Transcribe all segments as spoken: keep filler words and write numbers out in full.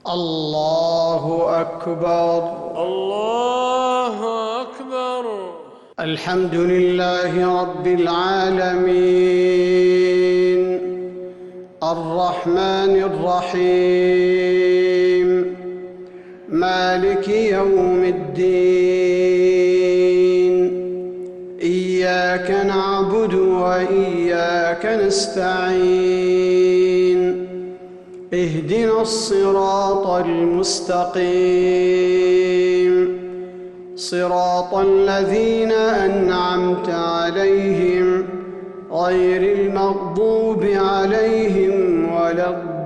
الله أكبر. الله أكبر. الحمد لله رب العالمين الرحمن الرحيم مالك يوم الدين إياك نعبد وإياك نستعين اهدنا الصراط المستقيم صراط الذين أنعمت عليهم غير المغضوب عليهم ولا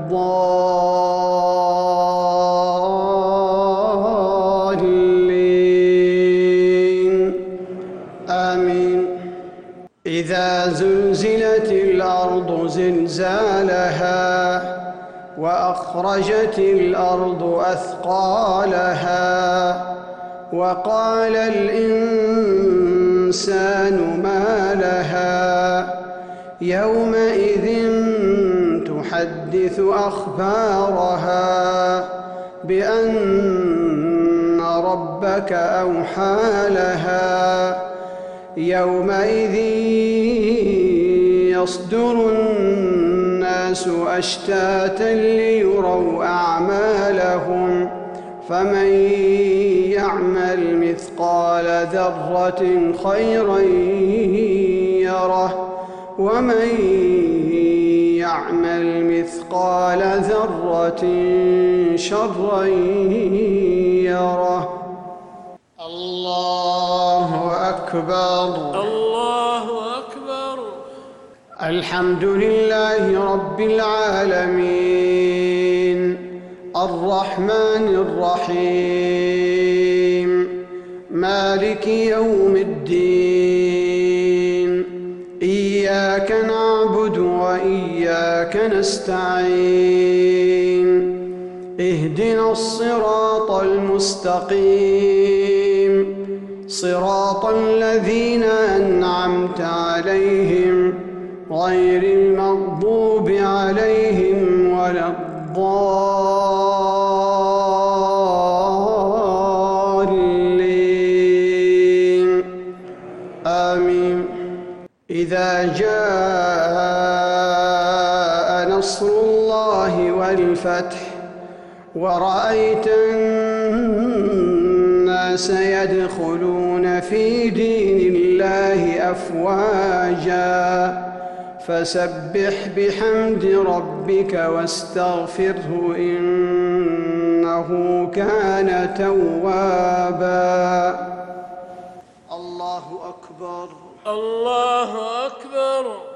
الضالين آمين. إذا زلزلت الأرض زلزالها وأخرجت الأرض أثقالها وقال الإنسان ما لها يومئذ تحدث أخبارها بأن ربك أوحى لها يومئذ يصدر الناس أشتاتا ليروا أعمالهم فمن يعمل مثقال ذرة خيرا يره ومن يعمل مثقال ذرة شرا يره. الله أكبر. الله أكبر. الحمد لله رب العالمين الرحمن الرحيم مالك يوم الدين إياك نعبد وإياك نستعين اهدنا الصراط المستقيم صراط الذين أنعمت عليهم غير المغضوب عليهم ولا الضالين آمين. إذا جاء نصر الله والفتح ورأيت الناس يدخلون في دين الله أفواجا فسبح بحمد ربك واستغفره إنه كان توابا. الله أكبر. الله أكبر.